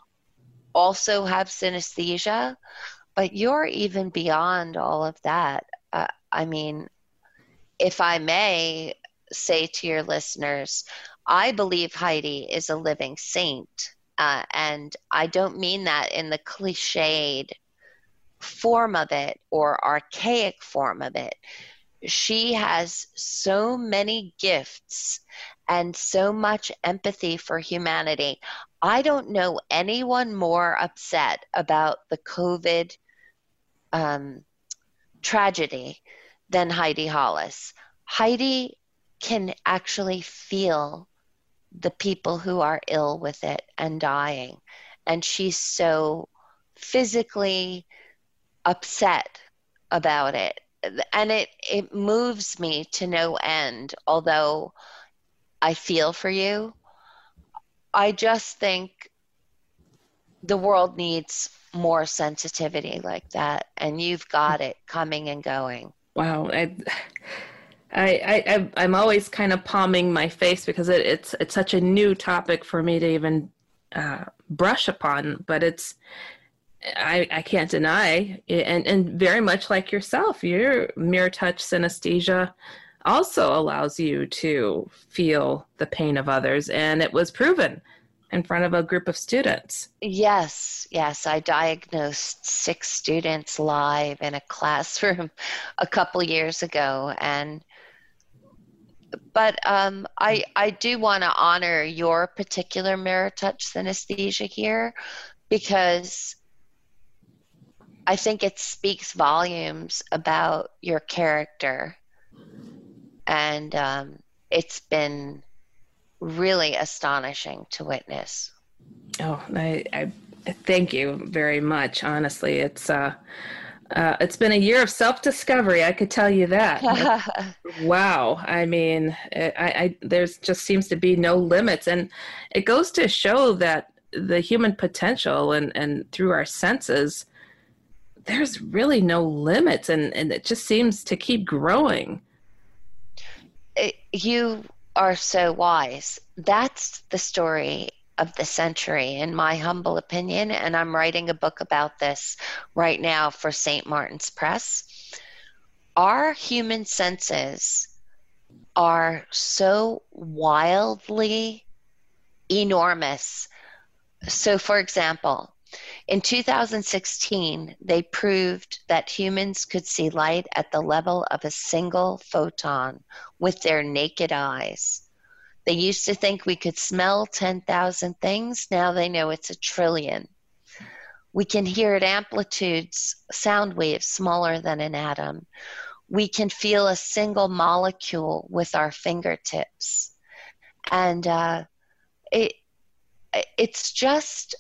also have synesthesia. But you're even beyond all of that. I mean, if I may say to your listeners, I believe Heidi is a living saint. And I don't mean that in the cliched form of it or archaic form of it. She has so many gifts and so much empathy for humanity. I don't know anyone more upset about the COVID tragedy than Heidi Hollis. Heidi can actually feel the people who are ill with it and dying. And she's so physically upset about it. And it moves me to no end, although I feel for you. I just think the world needs more sensitivity like that, and you've got it coming and going. Wow. I'm always kind of palming my face because it's such a new topic for me to even brush upon, but I can't deny, and very much like yourself, your mirror touch synesthesia also allows you to feel the pain of others, and it was proven in front of a group of students. Yes. I diagnosed 6 students live in a classroom a couple years ago, but I do want to honor your particular mirror touch synesthesia here, because I think it speaks volumes about your character, and it's been really astonishing to witness. Oh, I thank you very much. Honestly, it's been a year of self-discovery. I could tell you that. Wow. I mean, there's just seems to be no limits, and it goes to show that the human potential and through our senses, there's really no limits, and it just seems to keep growing. You are so wise. That's the story of the century, in my humble opinion, and I'm writing a book about this right now for St. Martin's Press. Our human senses are so wildly enormous. So, for example, in 2016, they proved that humans could see light at the level of a single photon with their naked eyes. They used to think we could smell 10,000 things. Now they know it's 1 trillion. We can hear at amplitudes, sound waves smaller than an atom. We can feel a single molecule with our fingertips. And it's just...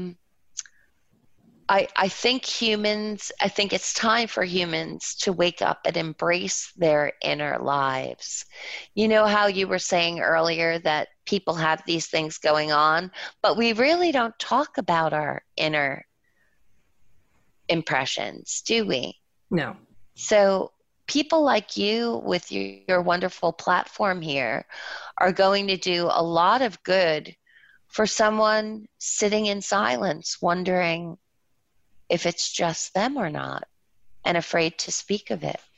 I think it's time for humans to wake up and embrace their inner lives. You know how you were saying earlier that people have these things going on, but we really don't talk about our inner impressions, do we? No. So people like you with your wonderful platform here are going to do a lot of good for someone sitting in silence, wondering if it's just them or not, and afraid to speak of it.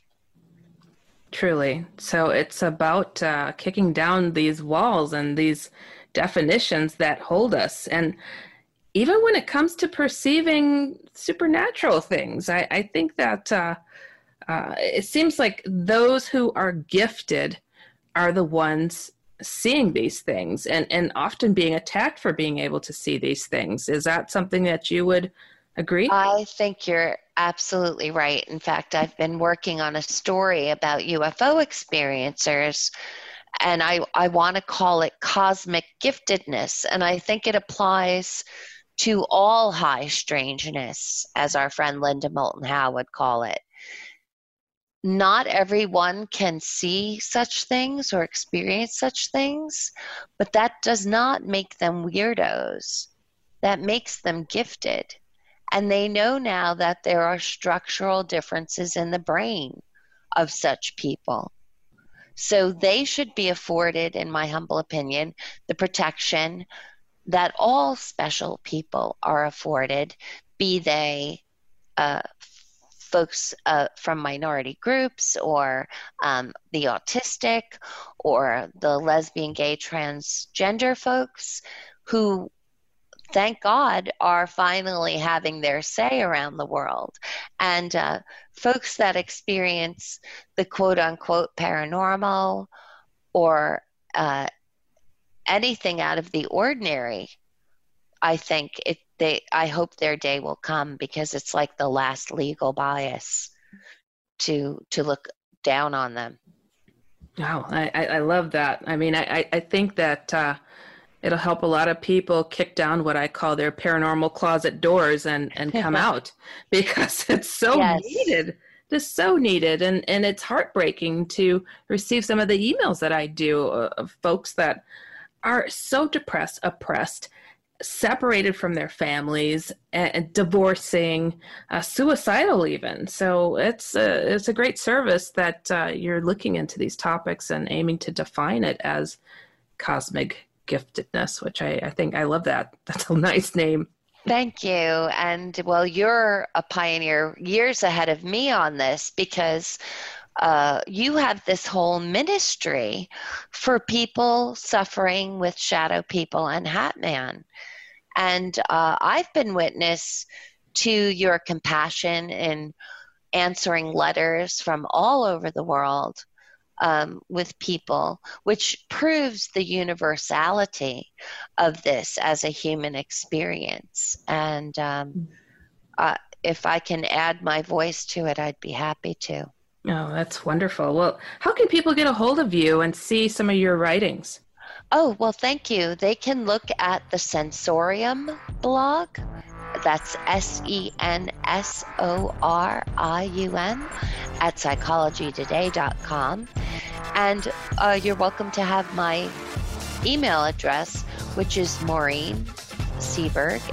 Truly. So it's about kicking down these walls and these definitions that hold us. And even when it comes to perceiving supernatural things, I think that it seems like those who are gifted are the ones seeing these things and often being attacked for being able to see these things. Is that something that you would agree? I think you're absolutely right. In fact, I've been working on a story about UFO experiencers, and I want to call it cosmic giftedness. And I think it applies to all high strangeness, as our friend Linda Moulton Howe would call it. Not everyone can see such things or experience such things, but that does not make them weirdos. That makes them gifted. And they know now that there are structural differences in the brain of such people. So they should be afforded, in my humble opinion, the protection that all special people are afforded, be they folks from minority groups or the autistic or the lesbian, gay, transgender folks who, thank God, are finally having their say around the world. And folks that experience the quote-unquote paranormal or anything out of the ordinary, I think I hope their day will come, because it's like the last legal bias to look down on them. Wow, I love that. I mean, I think that it'll help a lot of people kick down what I call their paranormal closet doors and come out, because it's so needed, just so needed. And it's heartbreaking to receive some of the emails that I do of folks that are so depressed, oppressed, separated from their families, and divorcing, suicidal even. So it's a great service that you're looking into these topics and aiming to define it as cosmic giftedness, which I think I love that. That's a nice name. Thank you. And well, you're a pioneer years ahead of me on this, because you have this whole ministry for people suffering with shadow people and Hat Man. And I've been witness to your compassion in answering letters from all over the world with people, which proves the universality of this as a human experience. And if I can add my voice to it, I'd be happy to. Oh, that's wonderful. Well, how can people get a hold of you and see some of your writings? Oh, well, thank you. They can look at the Sensorium blog. That's SENSORIUN at psychologytoday.com. And you're welcome to have my email address, which is Maureen Seaberg,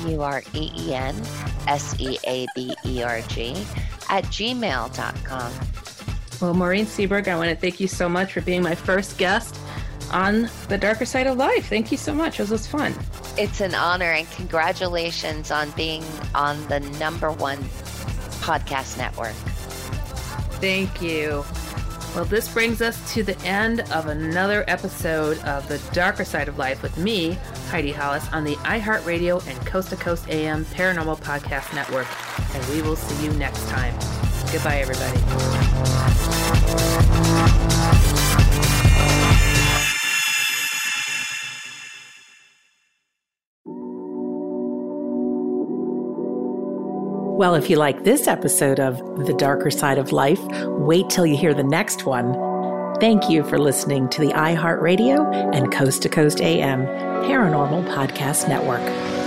MaureenSeaberg @gmail.com. Well, Maureen Seaberg, I want to thank you so much for being my first guest on The Darker Side of Life. Thank you so much. This was fun. It's an honor, and congratulations on being on the #1 podcast network. Thank you. Well, this brings us to the end of another episode of The Darker Side of Life with me, Heidi Hollis, on the iHeartRadio and Coast to Coast AM Paranormal Podcast Network. And we will see you next time. Goodbye, everybody. Well, if you like this episode of The Darker Side of Life, wait till you hear the next one. Thank you for listening to the iHeartRadio and Coast to Coast AM Paranormal Podcast Network.